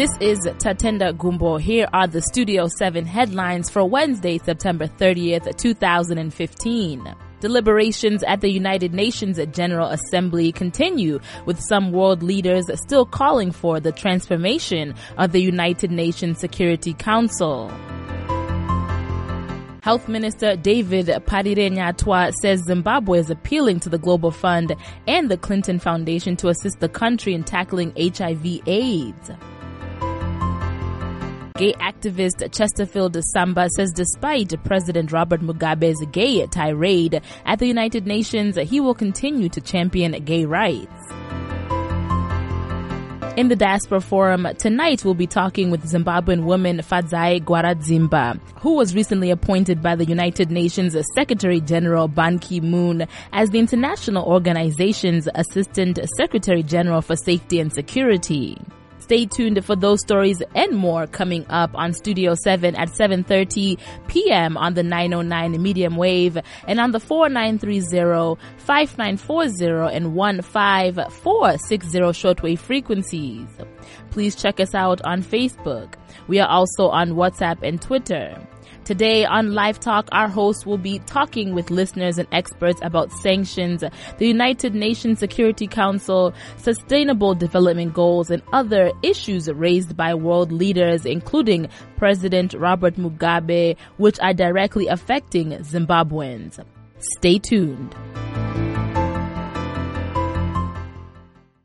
This is Tatenda Gumbo. Here are the Studio 7 headlines for Wednesday, September 30th, 2015. Deliberations at the United Nations General Assembly continue, with some world leaders still calling for the transformation of the United Nations Security Council. Health Minister David Parirenyatwa says Zimbabwe is appealing to the Global Fund and the Clinton Foundation to assist the country in tackling HIV/AIDS. Gay activist Chesterfield Samba says despite President Robert Mugabe's gay tirade at the United Nations, he will continue to champion gay rights. In the Diaspora Forum, tonight we'll be talking with Zimbabwean woman Fadzai Gwaradzimba, who was recently appointed by the United Nations Secretary General Ban Ki-moon as the international organization's Assistant Secretary General for Safety and Security. Stay tuned for those stories and more coming up on Studio 7 at 7:30 p.m. on the 909 medium wave and on the 4930, 5940 and 15460 shortwave frequencies. Please check us out on Facebook. We are also on WhatsApp and Twitter. Today on Live Talk, our host will be talking with listeners and experts about sanctions, the United Nations Security Council, sustainable development goals, and other issues raised by world leaders, including President Robert Mugabe, which are directly affecting Zimbabweans. Stay tuned.